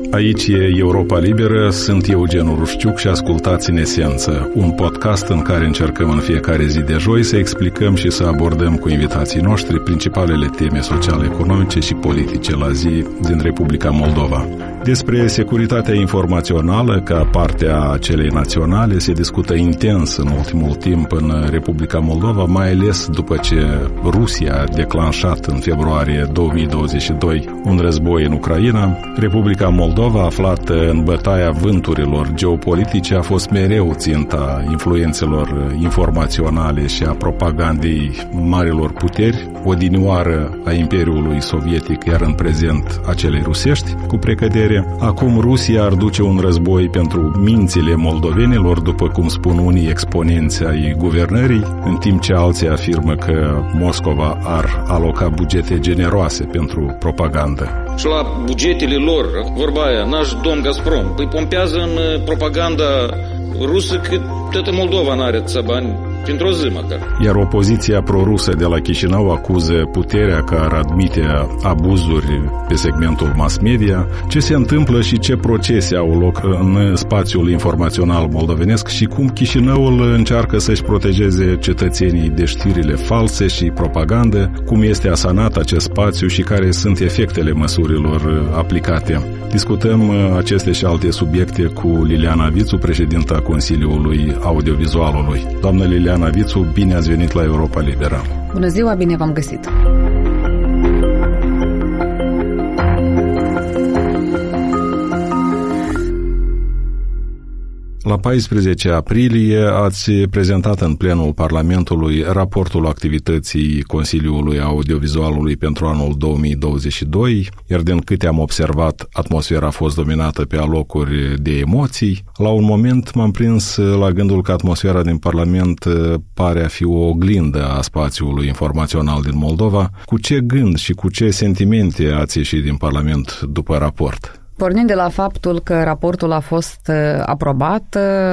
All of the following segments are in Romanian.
Aici e Europa Liberă, sunt Eugen Rușciuc și ascultați În Esență, un podcast în care încercăm în fiecare zi de joi să explicăm și să abordăm cu invitații noștri principalele teme sociale-economice și politice la zi din Republica Moldova. Despre securitatea informațională ca parte a celei naționale se discută intens în ultimul timp în Republica Moldova, mai ales după ce Rusia a declanșat în februarie 2022 un război în Ucraina. Republica Moldova, aflată în bătaia vânturilor geopolitice, a fost mereu ținta influențelor informaționale și a propagandei marilor puteri, odinioară a Imperiului Sovietic, iar în prezent a celei rusești, cu precădere. Acum Rusia ar duce un război pentru mințile moldovenilor, după cum spun unii exponenți ai guvernării, în timp ce alții afirmă că Moscova ar aloca bugete generoase pentru propagandă. Și la bugetele lor, vorba aia, naș domn Gazprom, păi pompează în propaganda rusă că toată Moldova n-are atâția bani pentru o zi măcar. Iar opoziția prorusă de la Chișinău acuză puterea că ar admite abuzuri pe segmentul mass media. Ce se întâmplă și ce procese au loc în spațiul informațional moldovenesc și cum Chișinăul încearcă să-și protejeze cetățenii de știrile false și propagandă, cum este asanat acest spațiu și care sunt efectele măsurilor aplicate. Discutăm aceste și alte subiecte cu Liliana Vițu, președinta Consiliului Audiovizualului. Doamnă Liliana Vițu, bine ați venit la Europa Liberă. Bună ziua, bine v-am găsit. La 14 aprilie ați prezentat în plenul Parlamentului raportul activității Consiliului Audiovizualului pentru anul 2022, iar din câte am observat, atmosfera a fost dominată pe alocuri de emoții. La un moment m-am prins la gândul că atmosfera din Parlament pare a fi o oglindă a spațiului informațional din Moldova. Cu ce gând și cu ce sentimente ați ieșit din Parlament după raport? Pornind de la faptul că raportul a fost aprobat,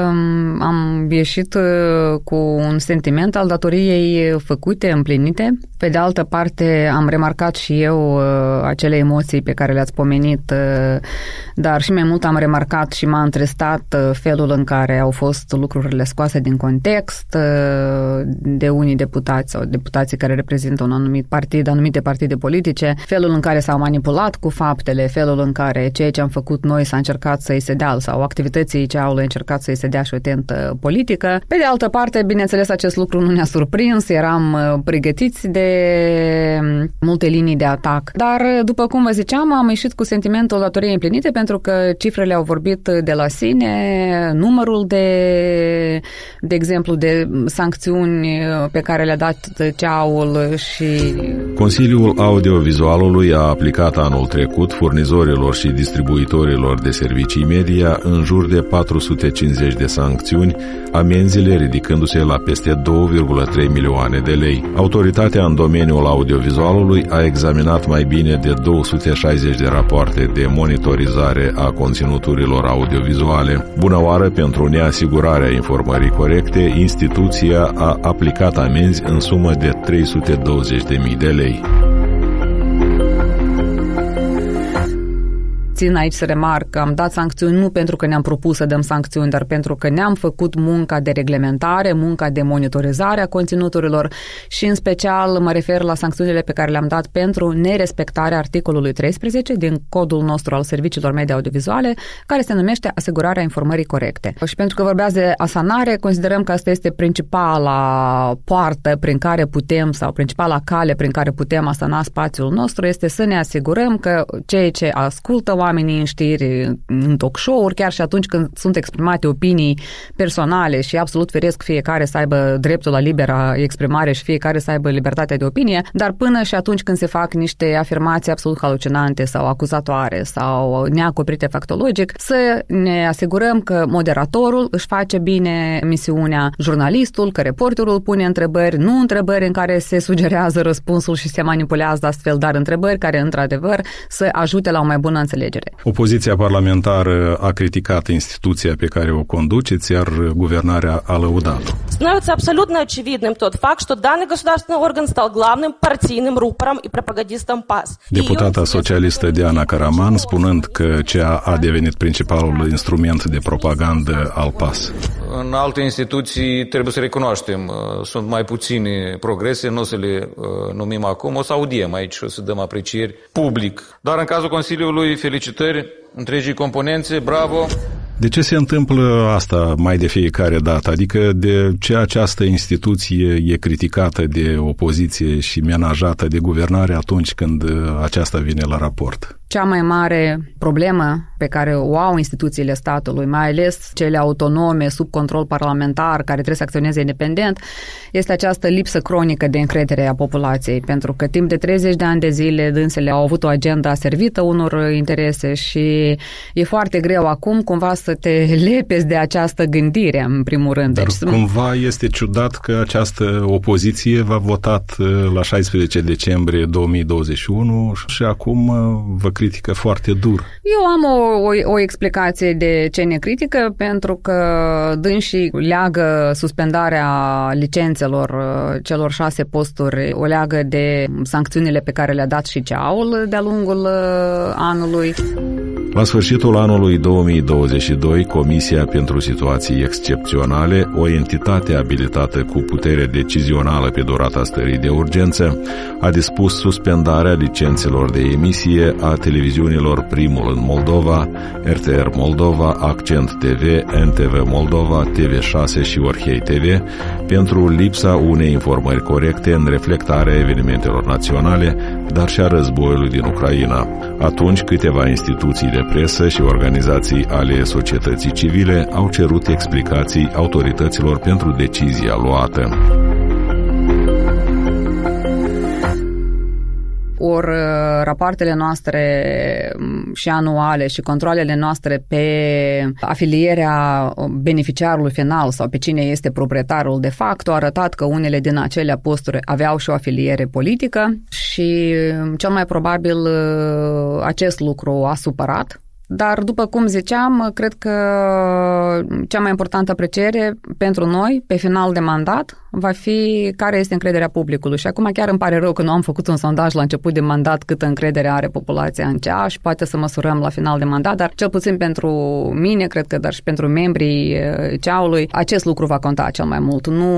am ieșit cu un sentiment al datoriei făcute, împlinite. Pe de altă parte, am remarcat și eu acele emoții pe care le-ați pomenit, dar și mai mult am remarcat și m-a întristat felul în care au fost lucrurile scoase din context de unii deputați sau deputații care reprezintă un anumit partid, anumite partide politice, felul în care s-au manipulat cu faptele, felul în care ceea ce am făcut noi s-a încercat să-i se dea sau activității ce au încercat să-i se dea și o tentă politică. Pe de altă parte, bineînțeles, acest lucru nu ne-a surprins, eram pregătiți de multe linii de atac. Dar, după cum vă ziceam, am ieșit cu sentimentul datoriei împlinite pentru că cifrele au vorbit de la sine, numărul de exemplu, de sancțiuni pe care le-a dat CEAU-ul și... Consiliul Audiovizualului a aplicat anul trecut furnizorilor și distribuitorilor de servicii media în jur de 450 de sancțiuni, amenziile ridicându-se la peste 2,3 milioane de lei. Autoritatea în domeniul audiovizualului a examinat mai bine de 260 de rapoarte de monitorizare a conținuturilor audiovizuale. Bună oară, pentru neasigurarea informării corecte, instituția a aplicat amenzi în sumă de 320.000 de lei. Țin aici să remarc că am dat sancțiuni nu pentru că ne-am propus să dăm sancțiuni, dar pentru că ne-am făcut munca de reglementare, munca de monitorizare a conținuturilor și în special mă refer la sancțiunile pe care le-am dat pentru nerespectarea articolului 13 din codul nostru al serviciilor media audiovizuale, care se numește asigurarea informării corecte. Și pentru că vorbeați de asanare, considerăm că asta este principala poartă prin care putem sau principala cale prin care putem asana spațiul nostru, este să ne asigurăm că ceea ce ascultă oamenii în știri, în talk show-uri, chiar și atunci când sunt exprimate opinii personale și absolut firesc fiecare să aibă dreptul la libera exprimare și fiecare să aibă libertatea de opinie, dar până și atunci când se fac niște afirmații absolut halucinante sau acuzatoare sau neacoperite factologic, să ne asigurăm că moderatorul își face bine misiunea, jurnalistul, că reporterul pune întrebări, nu întrebări în care se sugerează răspunsul și se manipulează astfel, dar întrebări care, într-adevăr, să ajute la o mai bună înțelegere. înțelegere. Opoziția parlamentară a criticat instituția pe care o conduceți, iar guvernarea a lăudat-o. Становится абсолютно очевидным тот факт, что данный государственный орган стал главным партийным рупором и пропагандистом ПАС. Deputata socialistă Diana Caraman spunând că CEA a devenit principalul instrument de propagandă al PAS. În alte instituții, trebuie să recunoaștem, sunt mai puține progrese, nu o să le numim acum, o să audiem aici și o să dăm aprecieri public. Dar în cazul Consiliului, felicitări întregii componențe, bravo! De ce se întâmplă asta mai de fiecare dată? Adică de ce această instituție e criticată de opoziție și menajată de guvernare atunci când aceasta vine la raport? Cea mai mare problemă pe care o au instituțiile statului, mai ales cele autonome, sub control parlamentar, care trebuie să acționeze independent, este această lipsă cronică de încredere a populației, pentru că timp de 30 de ani de zile dânsele au avut o agenda servită unor interese și e foarte greu acum cumva să te lepezi de această gândire, în primul rând. Dar cumva este ciudat că această opoziție v-a votat la 16 decembrie 2021 și acum vă critică foarte dur. Eu am o explicație de ce ne critică, pentru că dânsii leagă suspendarea licențelor celor 6 posturi, o leagă de sancțiunile pe care le-a dat și CEA-ul de-a lungul anului. La sfârșitul anului 2022, Comisia pentru Situații Excepționale, o entitate abilitată cu putere decizională pe durata stării de urgență, a dispus suspendarea licențelor de emisie a televiziunilor Primul în Moldova, RTR Moldova, Accent TV, NTV Moldova, TV6 și Orhei TV pentru lipsa unei informări corecte în reflectarea evenimentelor naționale, dar și a războiului din Ucraina. Atunci, câteva instituții de presă și organizații ale societății civile au cerut explicații autorităților pentru decizia luată. Ori rapoartele noastre și anuale și controlele noastre pe afilierea beneficiarului final sau pe cine este proprietarul de facto au arătat că unele din acelea posturi aveau și o afiliere politică și cel mai probabil acest lucru a supărat. Dar, după cum ziceam, cred că cea mai importantă apreciere pentru noi, pe final de mandat, va fi care este încrederea publicului. Și acum chiar îmi pare rău că nu am făcut un sondaj la început de mandat câtă încredere are populația în CEA și poate să măsurăm la final de mandat, dar cel puțin pentru mine, cred că, dar și pentru membrii CEA-ului, acest lucru va conta cel mai mult. Nu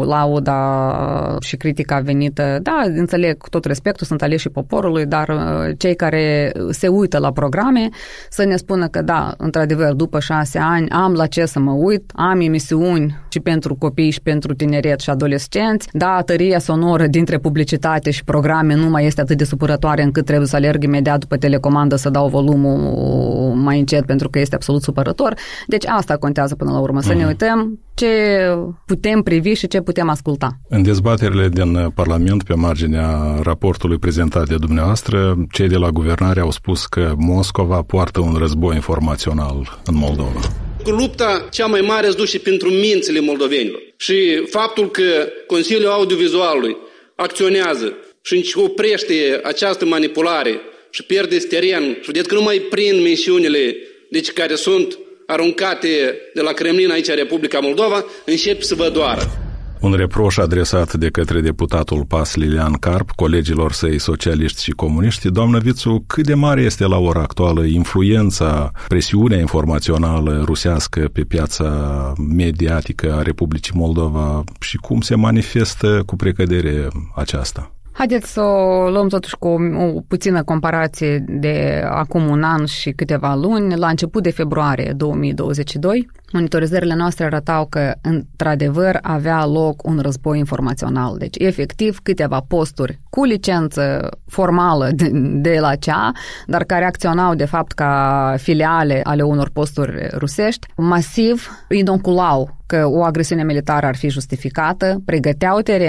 lauda și critica venită, da, înțeleg cu tot respectul, sunt aleșii poporului, dar cei care se uită la programe să ne spună că da, într-adevăr, după 6 ani am la ce să mă uit, am emisiuni și pentru copii și pentru tineret și adolescenți. Da, tăria sonoră dintre publicitate și programe nu mai este atât de supărătoare încât trebuie să alerg imediat după telecomandă să dau volumul mai încet pentru că este absolut supărător. Deci asta contează până la urmă, să ne uităm ce putem privi și ce putem asculta. În dezbaterile din Parlament pe marginea raportului prezentat de dumneavoastră, cei de la guvernare au spus că Moscova poartă un război informațional în Moldova. Lupta cea mai mare se duce pentru mințile moldovenilor. Și faptul că Consiliul Audiovizualului acționează și oprește această manipulare și pierde teren și vedeți că nu mai prind mențiunile deci care sunt aruncate de la Kremlin aici în Republica Moldova, începe să vă doară. Un reproș adresat de către deputatul PAS Lilian Carp, colegilor săi socialiști și comuniști. Doamnă Vițu, cât de mare este la ora actuală influența, presiunea informațională rusească pe piața mediatică a Republicii Moldova și cum se manifestă cu precădere aceasta? Haideți să o luăm totuși cu o puțină comparație de acum un an și câteva luni. La început de februarie 2022, monitorizările noastre arătau că, într-adevăr, avea loc un război informațional. Deci, efectiv, câteva posturi cu licență formală de la CEA, dar care acționau, de fapt, ca filiale ale unor posturi rusești, masiv inoculau că o agresiune militară ar fi justificată, pregăteau teren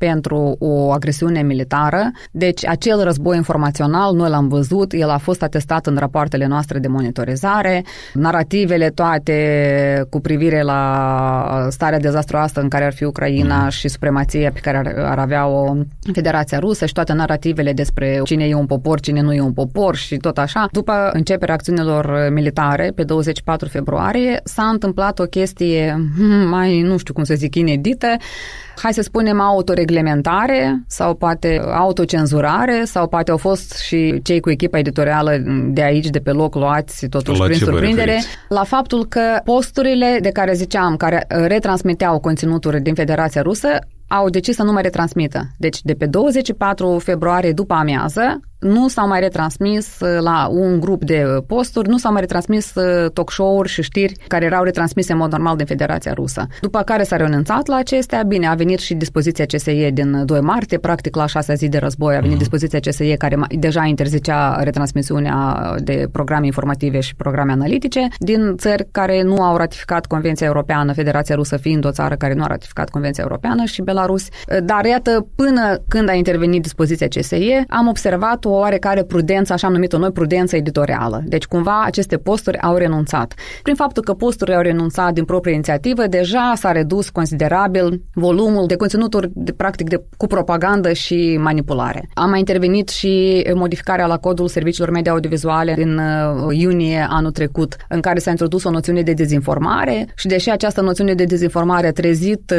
pentru o agresiune militară. Deci acel război informațional, noi l-am văzut, el a fost atestat în rapoartele noastre de monitorizare, narativele toate cu privire la starea dezastruoasă în care ar fi Ucraina și supremația pe care ar avea-o Federația Rusă și toate narativele despre cine e un popor, cine nu e un popor și tot așa. După începerea acțiunilor militare, pe 24 februarie, s-a întâmplat o chestie mai, nu știu cum să zic, inedită, hai să spunem autoreglementare sau poate autocenzurare sau poate au fost și cei cu echipa editorială de aici, de pe loc, luați totuși prin surprindere, la faptul că posturile de care ziceam, care retransmiteau conținuturi din Federația Rusă, au decis să nu mai retransmită. Deci, de pe 24 februarie după amiază, nu s-au mai retransmis la un grup de posturi, nu s-au mai retransmis talk show-uri și știri care erau retransmise în mod normal din Federația Rusă. După care s-a renunțat la acestea, bine, a venit și dispoziția CSE din 2 martie, practic la 6 zi de război a venit dispoziția CSE care deja interzicea retransmisiunea de programe informative și programe analitice din țări care nu au ratificat Convenția Europeană, Federația Rusă fiind o țară care nu a ratificat Convenția Europeană și Belarus. Dar iată, până când a intervenit dispoziția CSE, am observat o oarecare prudență, așa am numit-o noi, prudență editorială. Deci cumva aceste posturi au renunțat. Prin faptul că posturile au renunțat din proprie inițiativă, deja s-a redus considerabil volumul de conținuturi cu propagandă și manipulare. A mai intervenit și modificarea la codul serviciilor media audiovizuale în iunie anul trecut, în care s-a introdus o noțiune de dezinformare și deși această noțiune de dezinformare a trezit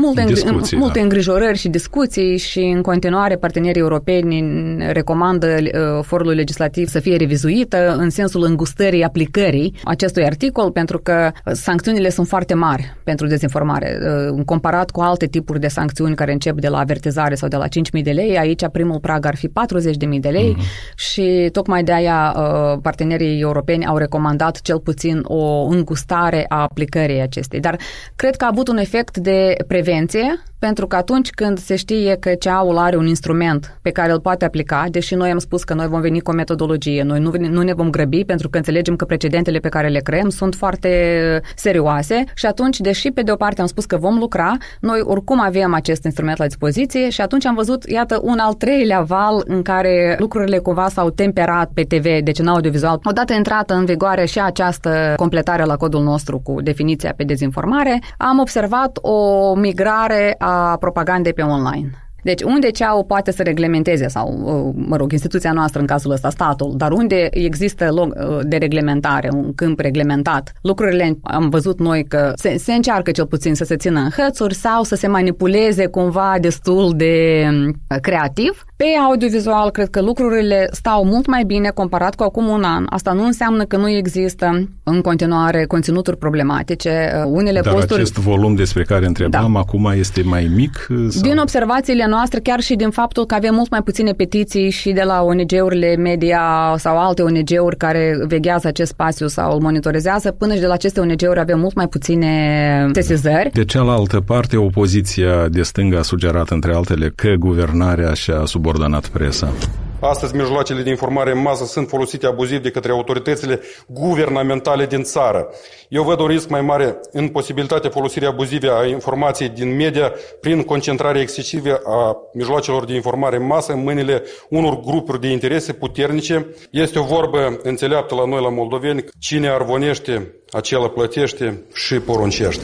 multe îngrijorări și discuții și în continuare partenerii europeni recomandă forul legislativ să fie revizuită în sensul îngustării aplicării acestui articol, pentru că sancțiunile sunt foarte mari pentru dezinformare. Comparat cu alte tipuri de sancțiuni care încep de la avertizare sau de la 5.000 de lei, aici primul prag ar fi 40.000 de lei și tocmai de aia partenerii europeni au recomandat cel puțin o îngustare a aplicării acestei. Dar cred că a avut un efect de prevenție, pentru că atunci când se știe că CEA-ul are un instrument pe care îl poate aplica, deși noi am spus că noi vom veni cu o metodologie, noi nu ne vom grăbi pentru că înțelegem că precedentele pe care le creăm sunt foarte serioase și atunci, deși pe de o parte am spus că vom lucra, noi oricum avem acest instrument la dispoziție și atunci am văzut, iată, un al treilea val în care lucrurile cumva s-au temperat pe TV, deci în audiovizual. Odată intrată în vigoare și această completare la codul nostru cu definiția pe dezinformare, am observat o migrare a propagandei pe online. Deci unde CEA-ul poate să reglementeze sau, instituția noastră în cazul ăsta, statul, dar unde există loc de reglementare, un câmp reglementat, lucrurile am văzut noi că se încearcă cel puțin să se țină în hățuri sau să se manipuleze cumva destul de creativ. Pe audiovizual cred că lucrurile stau mult mai bine comparat cu acum un an. Asta nu înseamnă că nu există în continuare conținuturi problematice. Unele dar posturi... acest volum despre care întrebam acum este mai mic? Sau? Din observațiile noastre, chiar și din faptul că avem mult mai puține petiții și de la ONG-urile media sau alte ONG-uri care veghează acest spațiu sau îl monitorizează, până și de la aceste ONG-uri avem mult mai puține sesizări. De cealaltă parte, opoziția de stânga a sugerat, între altele, că guvernarea și-a subordonat presa. Astăzi, mijloacele de informare în masă sunt folosite abuziv de către autoritățile guvernamentale din țară. Eu văd un risc mai mare în posibilitatea folosirii abuzive a informației din media prin concentrarea excesivă a mijloacelor de informare în masă în mâinile unor grupuri de interese puternice. Este o vorbă înțeleaptă la noi, la moldoveni: cine arvonește, acela plătește și poruncește.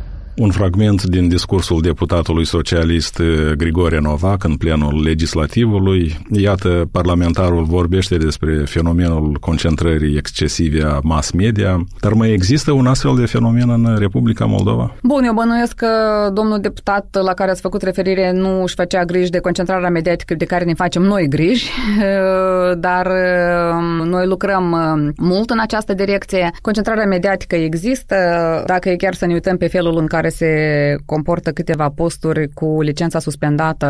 Un fragment din discursul deputatului socialist Grigore Novac în plenul legislativului. Iată, parlamentarul vorbește despre fenomenul concentrării excesive a mass media, dar mai există un astfel de fenomen în Republica Moldova? Bun, eu bănuiesc că domnul deputat la care ați făcut referire nu își făcea griji de concentrarea mediatică de care ne facem noi griji, dar noi lucrăm mult în această direcție. Concentrarea mediatică există, dacă e chiar să ne uităm pe felul în care se comportă câteva posturi cu licența suspendată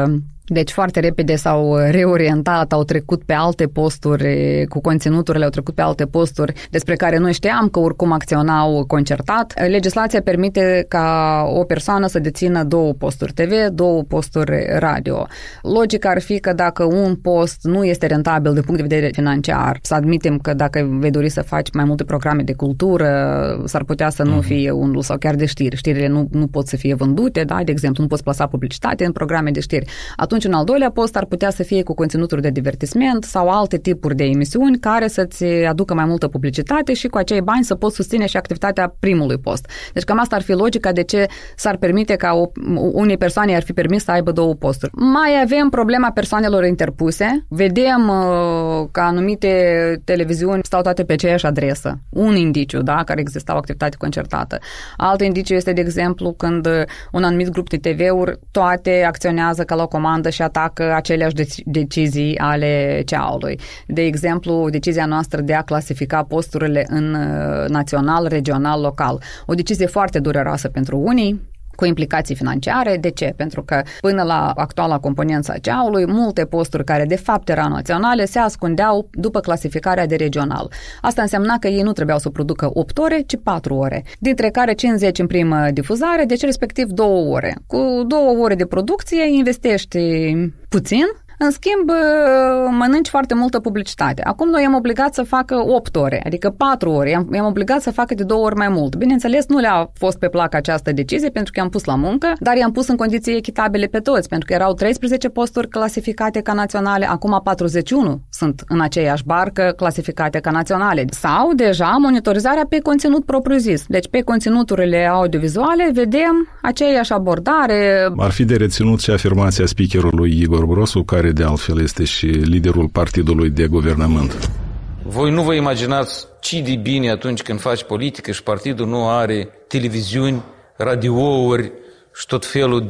Deci foarte repede s-au reorientat, au trecut pe alte posturi, cu conținuturile au trecut pe alte posturi despre care noi știam că oricum acționau concertat. Legislația permite ca o persoană să dețină 2 posturi TV, 2 posturi radio. Logica ar fi că dacă un post nu este rentabil din punct de vedere financiar, să admitem că dacă vei dori să faci mai multe programe de cultură, s-ar putea să nu fie unul sau chiar de știri. Știrile nu pot să fie vândute, da? De exemplu, nu poți plasa publicitate în programe de știri. Atunci un al doilea post ar putea să fie cu conținuturi de divertisment sau alte tipuri de emisiuni care să-ți aducă mai multă publicitate și cu acei bani să poți susține și activitatea primului post. Deci cam asta ar fi logica de ce s-ar permite ca unei persoane ar fi permis să aibă 2 posturi. Mai avem problema persoanelor interpuse. Vedem că anumite televiziuni stau toate pe aceeași adresă. Un indiciu, da, care exista o activitate concertată. Alt indiciu este, de exemplu, când un anumit grup de TV-uri toate acționează ca la o comandă și atacă aceleași decizii ale CEAU-ului. De exemplu, decizia noastră de a clasifica posturile în național, regional, local. O decizie foarte dureroasă pentru unii, cu implicații financiare. De ce? Pentru că până la actuala componență a CEAU-ului, multe posturi care de fapt erau naționale se ascundeau după clasificarea de regional. Asta însemna că ei nu trebuiau să producă 8 ore, ci 4 ore, dintre care 50 în primă difuzare, deci respectiv 2 ore. Cu 2 ore de producție investești puțin, în schimb, mănânci foarte multă publicitate. Acum noi am obligat să facă 8 ore, adică 4 ore. I-am obligat să facă de 2 ori mai mult. Bineînțeles, nu le-a fost pe plac această decizie pentru că i-am pus la muncă, dar i-am pus în condiții echitabile pe toți, pentru că erau 13 posturi clasificate ca naționale, acum 41 sunt în aceeași barcă clasificate ca naționale. Sau deja monitorizarea pe conținut propriu-zis. Deci pe conținuturile audiovizuale vedem aceeași abordare. Ar fi de reținut și afirmația speakerului Igor Brosu, care de altfel este și liderul partidului de guvernământ. Voi nu vă imaginați ce de bine atunci când faci politică și partidul nu are televiziuni, radiouri și tot felul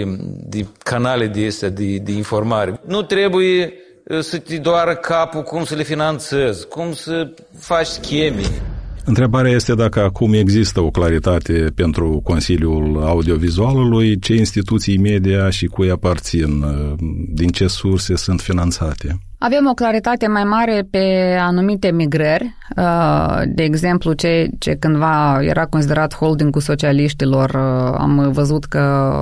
de canale de astea de informare. Nu trebuie să te doară capul cum să le finanțezi, cum să faci scheme. Întrebarea este dacă acum există o claritate pentru Consiliul Audiovizualului, ce instituții media și cui aparțin, din ce surse sunt finanțate. Avem o claritate mai mare pe anumite migrări, de exemplu ce cândva era considerat holdingul socialiștilor, am văzut că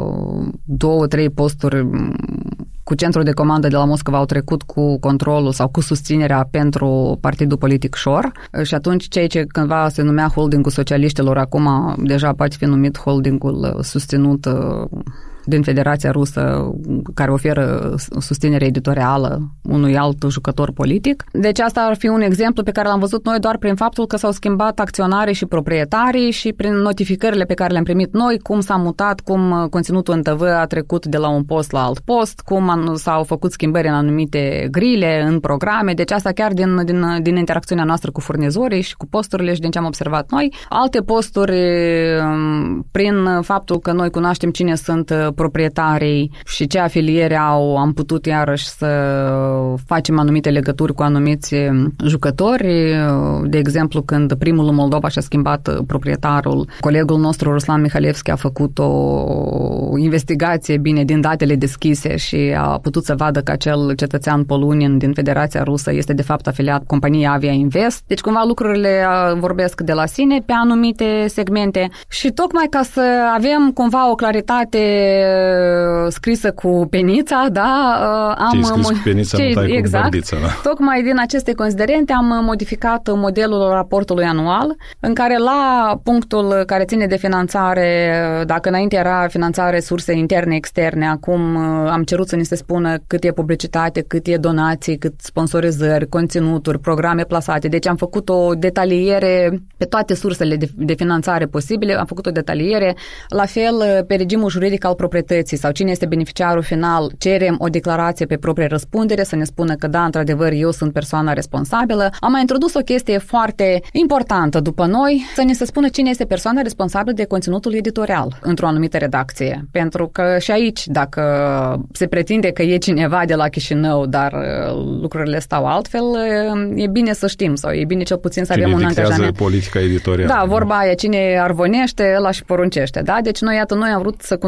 2-3 posturi cu centrul de comandă de la Moscova au trecut cu controlul sau cu susținerea pentru partidul politic Șor și atunci ceea ce cândva se numea holdingul socialiștilor acum deja poate fi numit holdingul susținut din Federația Rusă care oferă susținere editorială unui alt jucător politic. Deci asta ar fi un exemplu pe care l-am văzut noi doar prin faptul că s-au schimbat acționarii și proprietarii și prin notificările pe care le-am primit noi, cum s-a mutat, cum conținutul în TV a trecut de la un post la alt post, cum s-au făcut schimbări în anumite grile, în programe. Deci asta chiar din interacțiunea noastră cu furnizorii și cu posturile și din ce am observat noi. Alte posturi, prin faptul că noi cunoaștem cine sunt proprietarii și ce afiliere au, am putut iarăși să facem anumite legături cu anumiți jucători. De exemplu, când primul în Moldova și-a schimbat proprietarul, colegul nostru Ruslan Mihalevski a făcut o investigație bine din datele deschise și a putut să vadă că acel cetățean polunin din Federația Rusă este de fapt afiliat companiei Avia Invest. Deci cumva lucrurile vorbesc de la sine pe anumite segmente și tocmai ca să avem cumva o claritate scrisă cu penița, da? Ce-i scris cu penița, nu tai cu bărdița, da? Tocmai din aceste considerente am modificat modelul raportului anual, în care la punctul care ține de finanțare, dacă înainte era finanțare surse interne, externe, acum am cerut să ni se spună cât e publicitate, cât e donații, cât sponsorizări, conținuturi, programe plasate. Deci am făcut o detaliere pe toate sursele de finanțare posibile, am făcut o detaliere, la fel pe regimul juridic al proprietății sau cine este beneficiarul final, cerem o declarație pe proprie răspundere să ne spună că da, într-adevăr, eu sunt persoana responsabilă. Am mai introdus o chestie foarte importantă după noi, să ne se spună cine este persoana responsabilă de conținutul editorial într-o anumită redacție. Pentru că și aici, dacă se pretinde că e cineva de la Chișinău, dar lucrurile stau altfel, e bine să știm sau e bine cel puțin să avem un angajament. Politica editorială. Da, vorba aia, cine arvonește, ăla și poruncește. Da? Deci noi am vrut să cunoaștem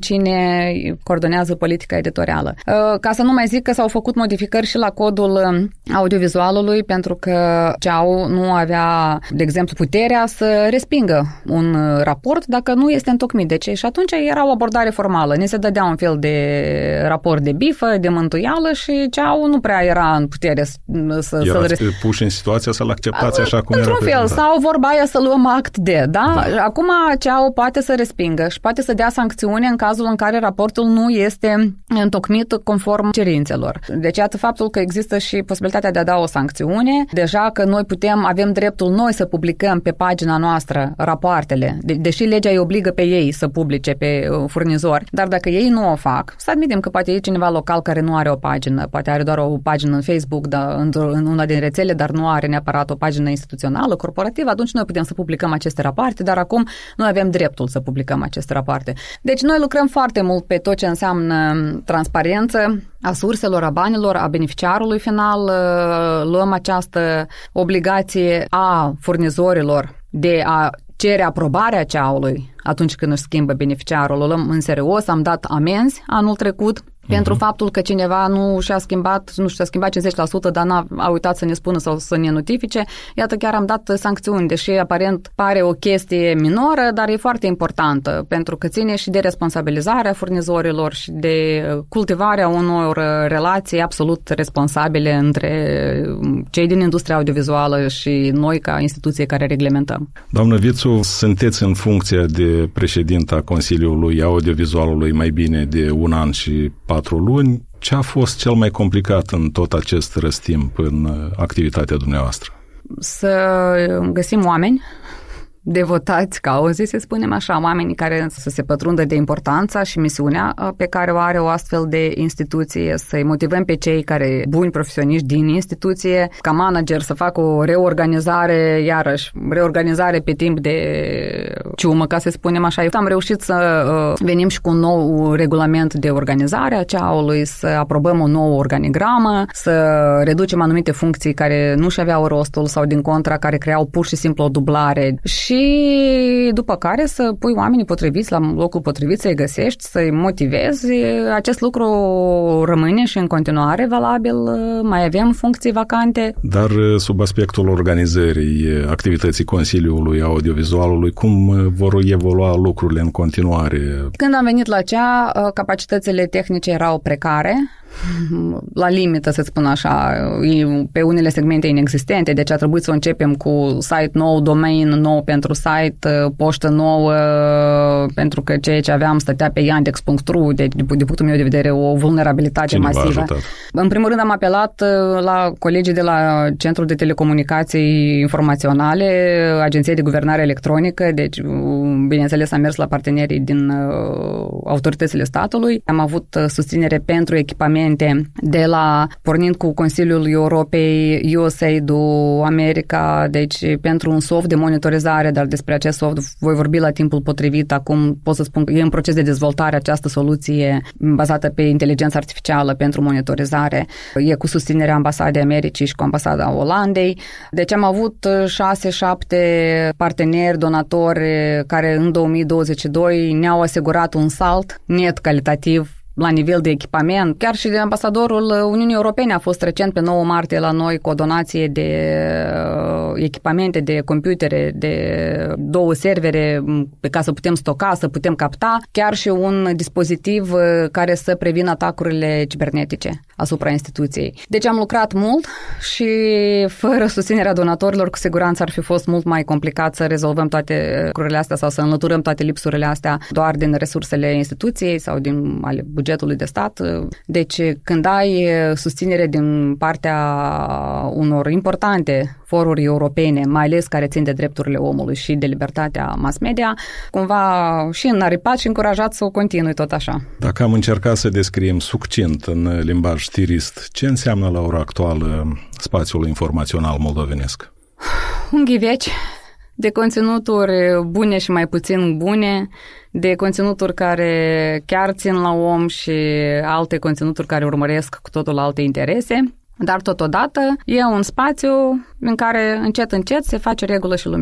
cine coordonează politica editorială. Ca să nu mai zic că s-au făcut modificări și la codul audiovizualului, pentru că CEAU nu avea, de exemplu, puterea să respingă un raport dacă nu este întocmit. Deci și atunci era o abordare formală. Ne se dădea un fel de raport de bifă, de mântuială și CEAU nu prea era în putere să-l puși în situația să-l acceptați așa cum era. Într-un fel, sau vorba aia să luăm act de, da? Acum CEAU poate să respingă și poate să dea sancțiune în cazul în care raportul nu este întocmit conform cerințelor. Deci, iată faptul că există și posibilitatea de a da o sancțiune, deja că noi avem dreptul noi să publicăm pe pagina noastră rapoartele, deși legea îi obligă pe ei să publice pe furnizori, dar dacă ei nu o fac, să admitem că poate e cineva local care nu are o pagină, poate are doar o pagină în Facebook, în una din rețele, dar nu are neapărat o pagină instituțională, corporativă, atunci noi putem să publicăm aceste rapoarte, dar acum noi avem dreptul să publicăm aceste rapoarte. Deci noi lucrăm foarte mult pe tot ce înseamnă transparență a surselor, a banilor, a beneficiarului final, luăm această obligație a furnizorilor de a cere aprobarea CEAU-ului atunci când își schimbă beneficiarul. O luăm în serios, am dat amenzi anul trecut pentru faptul că cineva nu și-a schimbat 50%, dar a uitat să ne spună sau să ne notifice. Iată, chiar am dat sancțiuni, deși aparent pare o chestie minoră, dar e foarte importantă, pentru că ține și de responsabilizarea furnizorilor și de cultivarea unor relații absolut responsabile între cei din industria audiovizuală și noi ca instituție care reglementăm. Doamnă Vițu, sunteți în funcție de președinta Consiliului Audiovizualului mai bine de 1 an și 4 luni. Ce a fost cel mai complicat în tot acest răstimp în activitatea dumneavoastră? Să găsim oameni devotați cauzei, să spunem așa, oamenii care să se pătrundă de importanța și misiunea pe care o are o astfel de instituție, să-i motivăm pe cei care, buni profesioniști din instituție, ca manager să facă o reorganizare pe timp de ciumă, ca să spunem așa. Am reușit să venim și cu un nou regulament de organizare a CEAU-ului, să aprobăm o nouă organigramă, să reducem anumite funcții care nu și aveau rostul sau din contra care creau pur și simplu o dublare și după care să pui oamenii potriviți la locul potrivit, să-i găsești, să-i motivezi. Acest lucru rămâne și în continuare valabil. Mai avem funcții vacante. Dar sub aspectul organizării activității Consiliului Audiovizualului, cum vor evolua lucrurile în continuare? Când am venit la CEA, capacitățile tehnice erau precare, la limită, să spun așa, pe unele segmente inexistente, deci a trebuit să începem cu site nou, domain nou pentru site, poștă nouă, pentru că ceea ce aveam stătea pe yandex.ru, deci din punctul meu de vedere o vulnerabilitate Cine masivă. În primul rând am apelat la colegii de la Centrul de Telecomunicații Informaționale, Agenția de Guvernare Electronică, deci bineînțeles am mers la partenerii din autoritățile statului, am avut susținere pentru echipamente pornind cu Consiliul Europei, USAID-ul, America, deci pentru un soft de monitorizare, dar despre acest soft voi vorbi la timpul potrivit. Acum pot să spun că e în proces de dezvoltare această soluție bazată pe inteligență artificială pentru monitorizare. E cu susținerea Ambasadei Americii și cu Ambasada Olandei. Deci am avut 6-7 parteneri, donatori care în 2022 ne-au asigurat un salt net calitativ la nivel de echipament. Chiar și de ambasadorul Uniunii Europene a fost recent pe 9 martie la noi cu o donație de echipamente, de computere, de 2 servere pe care să putem stoca, să putem capta, chiar și un dispozitiv care să prevină atacurile cibernetice asupra instituției. Deci am lucrat mult și fără susținerea donatorilor cu siguranță ar fi fost mult mai complicat să rezolvăm toate lucrurile astea sau să înlăturăm toate lipsurile astea doar din resursele instituției sau din ale bugetului de stat. Deci când ai susținere din partea unor importante foruri europene, mai ales care țin de drepturile omului și de libertatea mass media, cumva și înaripat și încurajat să o continui tot așa. Dacă am încercat să descriem succint în limbaj știrist, ce înseamnă la ora actuală spațiul informațional moldovenesc? Un ghiveci de conținuturi bune și mai puțin bune, de conținuturi care chiar țin la om și alte conținuturi care urmăresc cu totul alte interese, dar totodată e un spațiu în care încet se face regulă și lumină.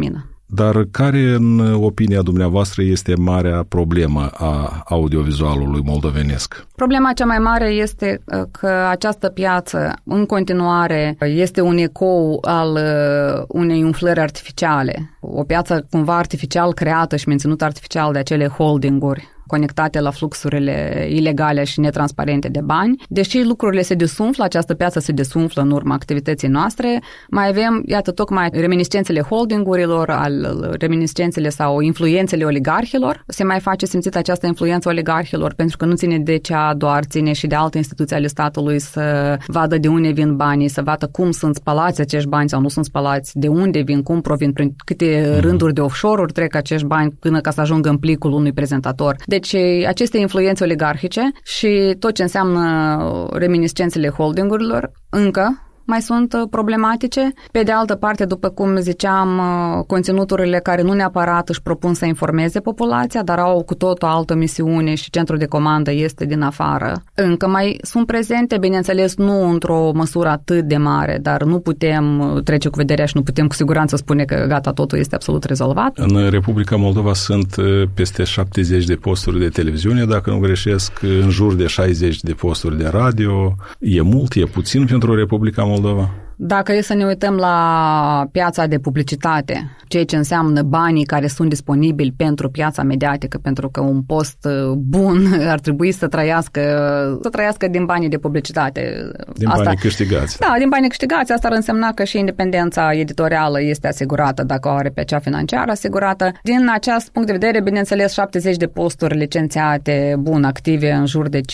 Dar care, în opinia dumneavoastră, este marea problemă a audiovizualului moldovenesc? Problema cea mai mare este că această piață, în continuare, este un ecou al unei umflări artificiale. O piață cumva artificial creată și menținută artificial de acele holdinguri conectate la fluxurile ilegale și netransparente de bani. Deși lucrurile se desumflă, această piață se desumflă în urma activității noastre, mai avem, iată, tocmai reminiscențele holdingurilor, reminiscențele sau influențele oligarhilor. Se mai face simțită această influență oligarhilor pentru că nu ține de cea doar, ține și de alte instituții ale statului să vadă de unde vin banii, să vadă cum sunt spălați acești bani sau nu sunt spălați, de unde vin, cum provin, prin câte rânduri de offshore-uri trec acești bani până ca să ajungă în plicul unui prezentator. Deci aceste influențe oligarhice și tot ce înseamnă reminiscențele holdingurilor încă mai sunt problematice. Pe de altă parte, după cum ziceam, conținuturile care nu neapărat își propun să informeze populația, dar au cu tot o altă misiune și centrul de comandă este din afară. Încă mai sunt prezente, bineînțeles, nu într-o măsură atât de mare, dar nu putem trece cu vederea și nu putem cu siguranță spune că gata, totul este absolut rezolvat. În Republica Moldova sunt peste 70 de posturi de televiziune, dacă nu greșesc, în jur de 60 de posturi de radio. E mult, e puțin pentru Republica Moldova? Dacă e să ne uităm la piața de publicitate, ceea ce înseamnă banii care sunt disponibili pentru piața mediatică, pentru că un post bun ar trebui să trăiască din banii de publicitate. Din banii câștigați. Da, din banii câștigați. Asta ar însemna că și independența editorială este asigurată dacă o are pe cea financiară asigurată. Din acest punct de vedere, bineînțeles, 70 de posturi licențiate, bun, active în jur de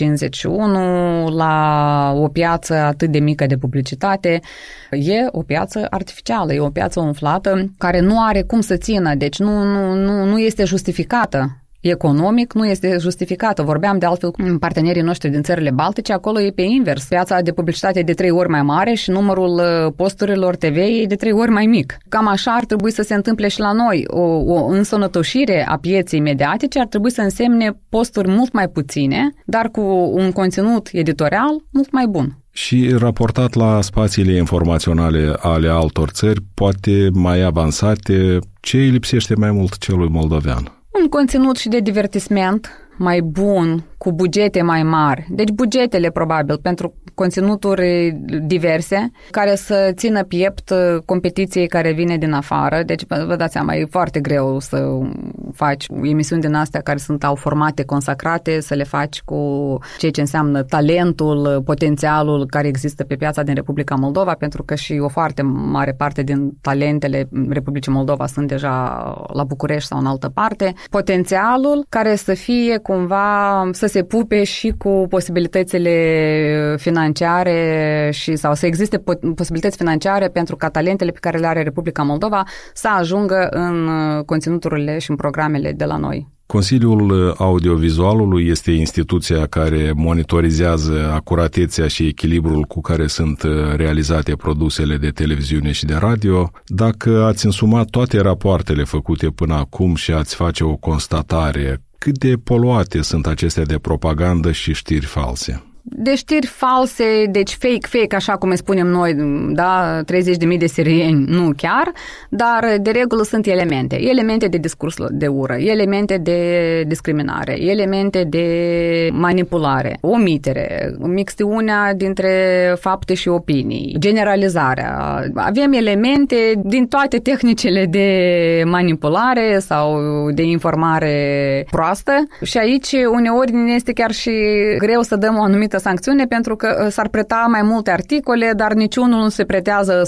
51, la o piață atât de mică de publicitate, e o piață artificială, e o piață umflată care nu are cum să țină, deci nu este justificată. Economic nu este justificată. Vorbeam de altfel cu partenerii noștri din țările Baltice, acolo e pe invers. Piața de publicitate e de 3 ori mai mare și numărul posturilor TV e de 3 ori mai mic. Cam așa ar trebui să se întâmple și la noi. O însănătoșire a pieței mediatice ar trebui să însemne posturi mult mai puține, dar cu un conținut editorial mult mai bun. Și raportat la spațiile informaționale ale altor țări, poate mai avansate, ce îi lipsește mai mult celui moldovean? Un conținut și de divertisment mai bun, cu bugete mai mari. Deci bugetele, probabil, pentru conținuturi diverse, care să țină piept competiției care vine din afară. Deci, vă dați seama, e foarte greu să faci emisiuni din astea care au formate consacrate, să le faci cu ceea ce înseamnă talentul, potențialul care există pe piața din Republica Moldova, pentru că și o foarte mare parte din talentele Republicii Moldova sunt deja la București sau în altă parte. Potențialul care să fie cumva să se pupe și cu posibilitățile financiare sau să existe posibilități financiare pentru ca talentele pe care le are Republica Moldova să ajungă în conținuturile și în programele de la noi. Consiliul Audiovizualului este instituția care monitorizează acuratețea și echilibrul cu care sunt realizate produsele de televiziune și de radio. Dacă ați însumat toate rapoartele făcute până acum și ați face o constatare, cât de poluate sunt acestea de propagandă și știri false? De știri false, deci fake, așa cum îi spunem noi, da, 30.000 de sirieni, nu chiar, dar de regulă sunt elemente de discurs de ură, elemente de discriminare, elemente de manipulare, omitere, mixtiunea dintre fapte și opinii, generalizarea. Avem elemente din toate tehnicile de manipulare sau de informare proastă și aici uneori ne este chiar și greu să dăm o anumită sancțiune pentru că s-ar preta mai multe articole, dar niciunul nu se pretează 100%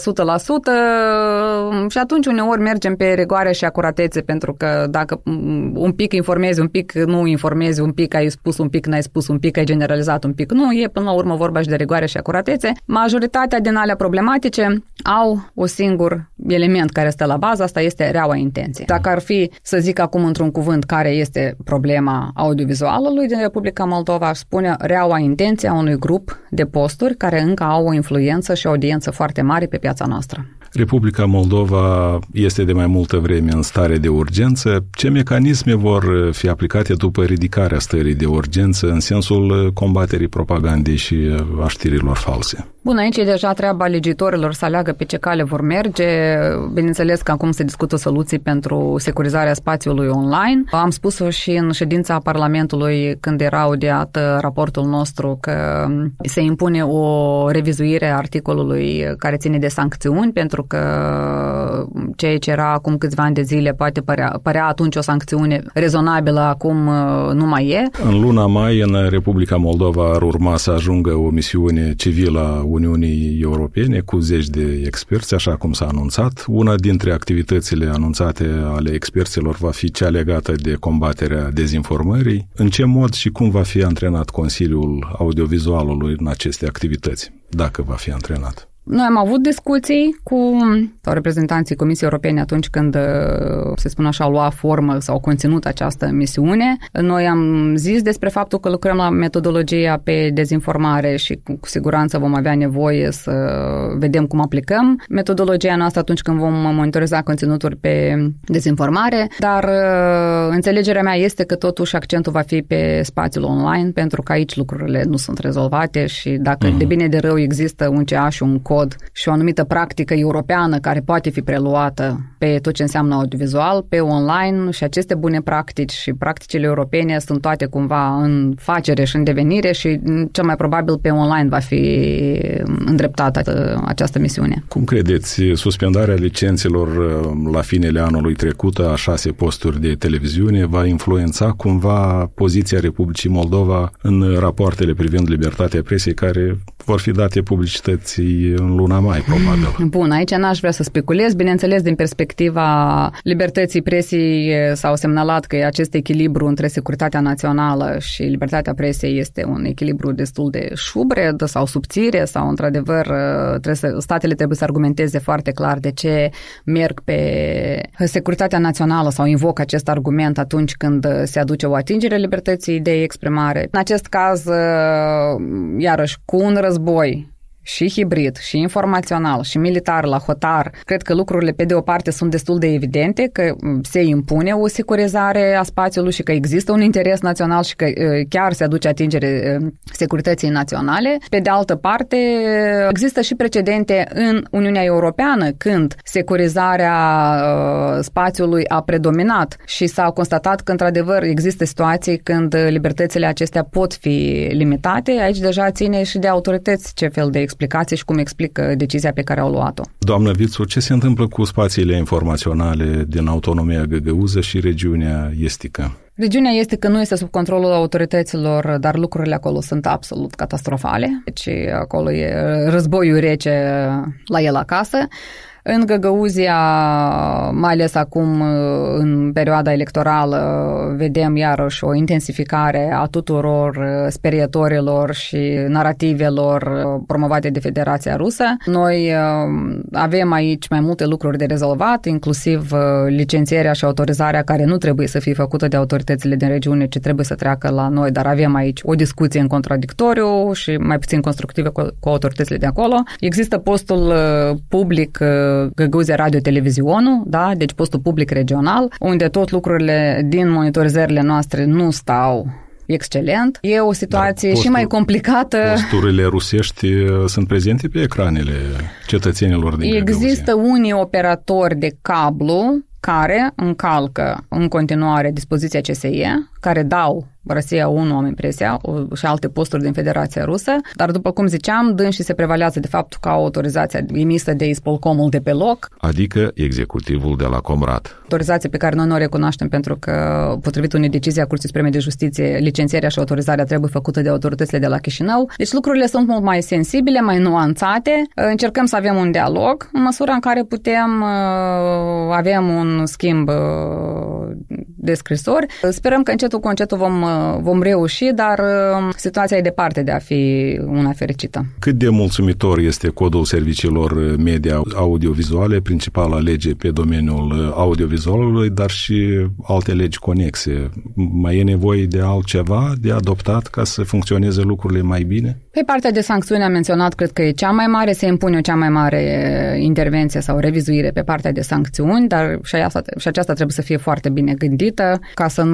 și atunci uneori mergem pe rigoare și acuratețe pentru că dacă un pic informezi, un pic nu informezi, un pic ai spus, un pic n-ai spus, un pic ai generalizat, un pic nu, e până la urmă vorba și de rigoare și acuratețe. Majoritatea din alea problematice au un singur element care stă la bază, asta este reaua intenție. Dacă ar fi să zic acum într-un cuvânt care este problema audiovizualului din Republica Moldova, aș spune reaua intenție a unui grup de posturi care încă au o influență și o audiență foarte mare pe piața noastră. Republica Moldova este de mai multă vreme în stare de urgență. Ce mecanisme vor fi aplicate după ridicarea stării de urgență în sensul combaterii propagandei și a știrilor false? Bun, aici e deja treaba legitorilor să aleagă pe ce cale vor merge. Bineînțeles că acum se discută soluții pentru securizarea spațiului online. Am spus-o și în ședința Parlamentului când era audiat raportul nostru că se impune o revizuire a articolului care ține de sancțiuni, pentru că ceea ce era acum câțiva ani de zile poate părea atunci o sancțiune rezonabilă, acum nu mai e. În luna mai, în Republica Moldova ar urma să ajungă o misiune civilă a Uniunii Europene cu zeci de experți, așa cum s-a anunțat. Una dintre activitățile anunțate ale experților va fi cea legată de combaterea dezinformării. În ce mod și cum va fi antrenat Consiliul Audiovizualului în aceste activități, dacă va fi antrenat? Noi am avut discuții cu reprezentanții Comisiei Europene atunci când, să spun așa, lua formă sau conținut această misiune. Noi am zis despre faptul că lucrăm la metodologia pe dezinformare și cu siguranță vom avea nevoie să vedem cum aplicăm metodologia noastră atunci când vom monitoriza conținuturi pe dezinformare, dar înțelegerea mea este că totuși accentul va fi pe spațiul online, pentru că aici lucrurile nu sunt rezolvate și dacă de bine de rău există un CA și un cod și o anumită practică europeană care poate fi preluată pe tot ce înseamnă audiovizual, pe online, și aceste bune practici și practicile europene sunt toate cumva în facere și în devenire și cel mai probabil pe online va fi îndreptată această misiune. Cum credeți, suspendarea licențelor la finele anului trecut a 6 posturi de televiziune va influența cumva poziția Republicii Moldova în rapoartele privind libertatea presei care vor fi date publicității în luna mai, probabil? Bun, aici n-aș vrea să speculez. Bineînțeles, din perspectiva libertății presei s-au semnalat că acest echilibru între securitatea națională și libertatea presei este un echilibru destul de șubred sau subțire sau, într-adevăr, statele trebuie să argumenteze foarte clar de ce merg pe securitatea națională sau invocă acest argument atunci când se aduce o atingere libertății de exprimare. În acest caz, iarăși, cu un război și hibrid, și informațional, și militar la hotar, cred că lucrurile pe de o parte sunt destul de evidente, că se impune o securizare a spațiului și că există un interes național și că chiar se aduce atingere securității naționale. Pe de altă parte, există și precedente în Uniunea Europeană când securizarea spațiului a predominat și s-a constatat că într-adevăr există situații când libertățile acestea pot fi limitate. Aici deja ține și de autorități ce fel de explicații și cum explică decizia pe care au luat-o. Doamnă Vițu, ce se întâmplă cu spațiile informaționale din autonomia găgăuză și regiunea estică? Regiunea estică nu este sub controlul autorităților, dar lucrurile acolo sunt absolut catastrofale. Deci acolo e războiul rece la el acasă. În Găgăuzia, mai ales acum în perioada electorală, vedem iarăși o intensificare a tuturor sperietorilor și narativelor promovate de Federația Rusă. Noi avem aici mai multe lucruri de rezolvat, inclusiv licențierea și autorizarea care nu trebuie să fie făcută de autoritățile din regiune, ci trebuie să treacă la noi, dar avem aici o discuție în contradictoriu și mai puțin constructivă cu autoritățile de acolo. Există postul public Găgăuzia Radio-Televizionul, da? Deci postul public regional, unde tot lucrurile din monitorizările noastre nu stau excelent. E o situație și mai complicată. Posturile rusești sunt prezente pe ecranele cetățenilor din Găgăuzia. Există unii operatori de cablu care încalcă în continuare dispoziția CSE, care dau Rosia 1, am impresia, și alte posturi din Federația Rusă, dar după cum ziceam, dânsii se prevalează de faptul că au autorizația emisă de Ispolcomul de pe loc. Adică executivul de la Comrat. Autorizație pe care noi nu o recunoaștem pentru că, potrivit unei decizii a Curții Supreme de Justiție, licențierea și autorizarea trebuie făcută de autoritățile de la Chișinău. Deci lucrurile sunt mult mai sensibile, mai nuanțate. Încercăm să avem un dialog în măsura în care putem, avem un schimb de scrisori. Sperăm că încetul cu încetul vom reuși, dar situația e departe de a fi una fericită. Cât de mulțumitor este codul serviciilor media audiovizuale, principala lege pe domeniul audiovizualului, dar și alte legi conexe? Mai e nevoie de altceva de adoptat ca să funcționeze lucrurile mai bine? Pe partea de sancțiuni am menționat, cred că e cea mai mare, se impune o cea mai mare intervenție sau revizuire pe partea de sancțiuni, dar și aceasta trebuie să fie foarte bine gândită ca să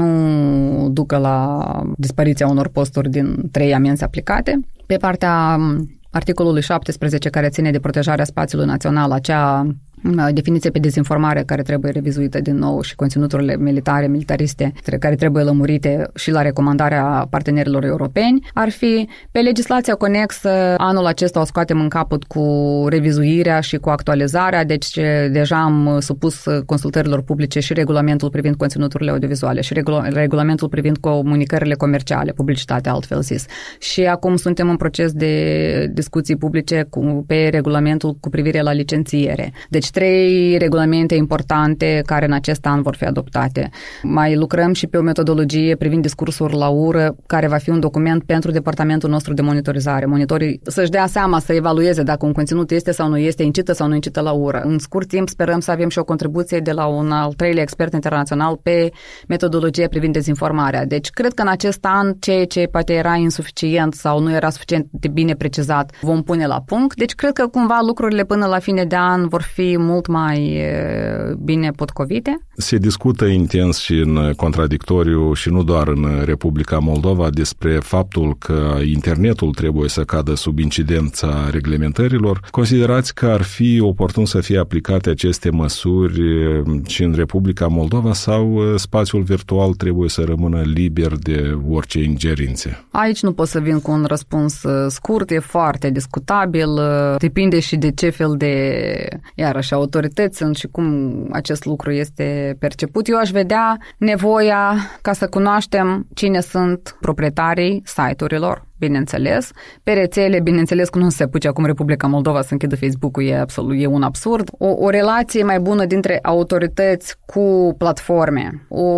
nu ducă la dispariția unor posturi din 3 amenzi aplicate. Pe partea articolului 17, care ține de protejarea spațiului național, acea definiție pe dezinformare care trebuie revizuită din nou și conținuturile militariste care trebuie lămurite și la recomandarea partenerilor europeni, ar fi pe legislația conexă. Anul acesta o scoatem în capăt cu revizuirea și cu actualizarea, deci deja am supus consultărilor publice și regulamentul privind conținuturile audiovizuale și regulamentul privind comunicările comerciale, publicitatea altfel zis. Și acum suntem în proces de discuții publice pe regulamentul cu privire la licențiere. Deci 3 regulamente importante care în acest an vor fi adoptate. Mai lucrăm și pe o metodologie privind discursul la ură, care va fi un document pentru departamentul nostru de monitorizare. Monitorii să-și dea seama, să evalueze dacă un conținut este sau nu este, incită sau nu incită la ură. În scurt timp sperăm să avem și o contribuție de la un al 3-lea expert internațional pe metodologie privind dezinformarea. Deci cred că în acest an ceea ce poate era insuficient sau nu era suficient de bine precizat vom pune la punct. Deci cred că cumva lucrurile până la fine de an vor fi mult mai bine potcovite. Se discută intens și în contradictoriu și nu doar în Republica Moldova despre faptul că internetul trebuie să cadă sub incidența reglementărilor. Considerați că ar fi oportun să fie aplicate aceste măsuri și în Republica Moldova sau spațiul virtual trebuie să rămână liber de orice ingerințe? Aici nu pot să vin cu un răspuns scurt, e foarte discutabil, depinde și de ce fel de, iarăși, autorități sunt și cum acest lucru este perceput. Eu aș vedea nevoia ca să cunoaștem cine sunt proprietarii site-urilor, bineînțeles. Pe rețele, bineînțeles că nu se apuce acum Republica Moldova să închidă Facebook-ul, e un absurd. O relație mai bună dintre autorități cu platforme, o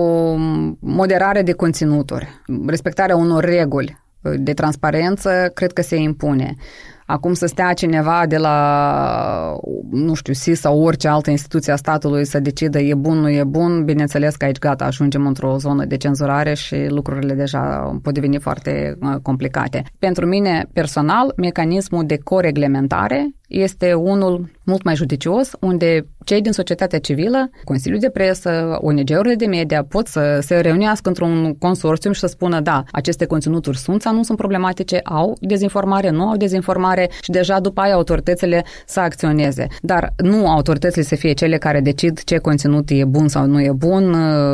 moderare de conținuturi, respectarea unor reguli de transparență, cred că se impune. Acum să stea cineva de la, nu știu, SIS sau orice altă instituție a statului să decidă e bun, nu e bun, bineînțeles că aici gata, ajungem într-o zonă de cenzurare și lucrurile deja pot deveni foarte complicate. Pentru mine, personal, mecanismul de coreglementare este unul mult mai judicios, unde cei din societatea civilă, Consiliul de Presă, ONG-urile de media pot să se reunească într-un consorțium și să spună da, aceste conținuturi sunt sau nu sunt problematice, au dezinformare, nu au dezinformare și deja după aia autoritățile să acționeze. Dar nu autoritățile să fie cele care decid ce conținut e bun sau nu e bun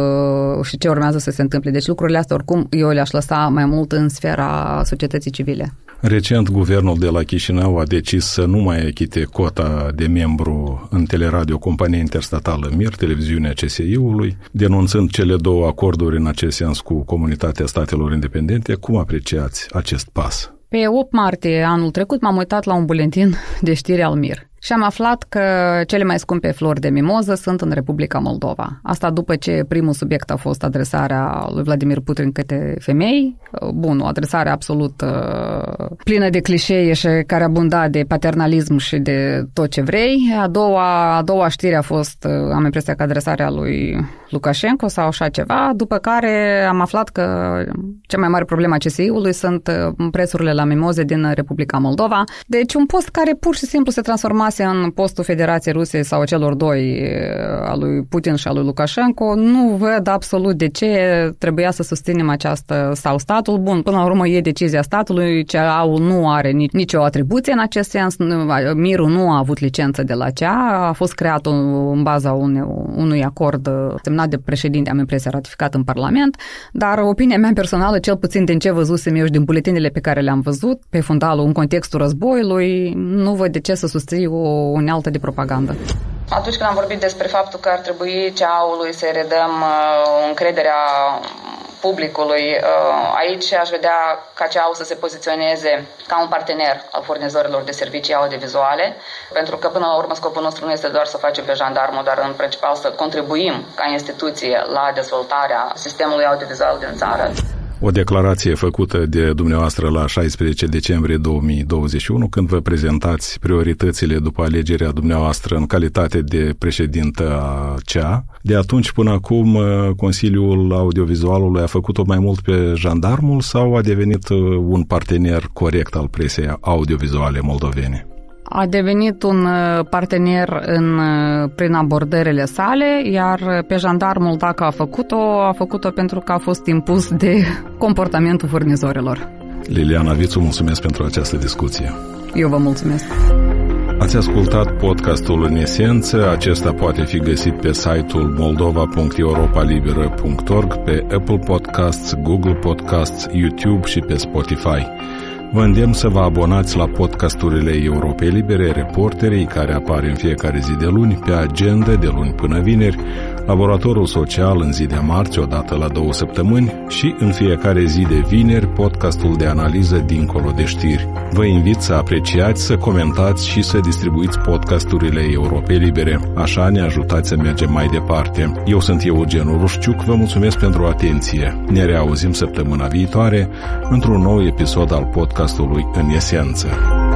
și ce urmează să se întâmple. Deci lucrurile astea oricum eu le-aș lăsa mai mult în sfera societății civile. Recent, guvernul de la Chișinău a decis să nu mai achite cota de membru în Teleradio, compania interstatală MIR, televiziunea CSI-ului, denunțând cele 2 acorduri în acest sens cu Comunitatea Statelor Independente. Cum apreciați acest pas? Pe 8 martie anul trecut m-am uitat la un buletin de știri al MIR și am aflat că cele mai scumpe flori de mimoză sunt în Republica Moldova. Asta după ce primul subiect a fost adresarea lui Vladimir Putin către femei. Bun, o adresare absolut plină de clișee și care abunda de paternalism și de tot ce vrei. A doua știre a fost, am impresia că adresarea lui Lukashenko sau așa ceva, după care am aflat că cea mai mare problemă a CSI-ului sunt prețurile la mimoze din Republica Moldova. Deci un post care pur și simplu se transformase în postul Federației Rusiei sau celor 2, al lui Putin și al lui Lukashenko. Nu văd absolut de ce trebuia să susținem această sau statul. Bun, până la urmă e decizia statului, CEA-ul nu are nicio atribuție în acest sens. MIR-ul nu a avut licență de la CEA, a fost creat în baza unui acord semnat de președinte, am impresia, ratificat în Parlament, dar opinia mea personală, cel puțin din ce văzusem eu și din buletinele pe care le-am văzut pe fundalul în contextul războiului, nu văd de ce să susții o unealtă de propagandă. Atunci când am vorbit despre faptul că ar trebui CEA-ului să redăm încrederea publicului. Aici aș vedea ca CEAU să se poziționeze ca un partener al furnizorilor de servicii audiovizuale, pentru că până la urmă scopul nostru nu este doar să facem pe jandarmul, dar în principal să contribuim ca instituție la dezvoltarea sistemului audiovizual din țară. O declarație făcută de dumneavoastră la 16 decembrie 2021, când vă prezentați prioritățile după alegerea dumneavoastră în calitate de președintă a CEA. De atunci până acum, Consiliul Audiovizualului a făcut-o mai mult pe jandarmul sau a devenit un partener corect al presei audiovizuale moldovene? A devenit un partener prin abordările sale, iar pe jandarmul, dacă a făcut-o pentru că a fost impus de comportamentul furnizorilor. Liliana Vițu, mulțumesc pentru această discuție. Eu vă mulțumesc. Ați ascultat podcastul În Esență. Acesta poate fi găsit pe site-ul moldova.europalibera.org, pe Apple Podcasts, Google Podcasts, YouTube și pe Spotify. Vă îndemn să vă abonați la podcasturile Europei Libere, Reporterii, care apar în fiecare zi de luni, pe agenda de luni până vineri, Laboratorul Social în zi de marți, o dată la 2 săptămâni, și în fiecare zi de vineri, podcastul de analiză Dincolo de știri. Vă invit să apreciați, să comentați și să distribuiți podcasturile Europei Libere. Așa ne ajutați să mergem mai departe. Eu sunt Eugen Rușciuc, vă mulțumesc pentru atenție. Ne reauzim săptămâna viitoare într-un nou episod al podcastului În Esență.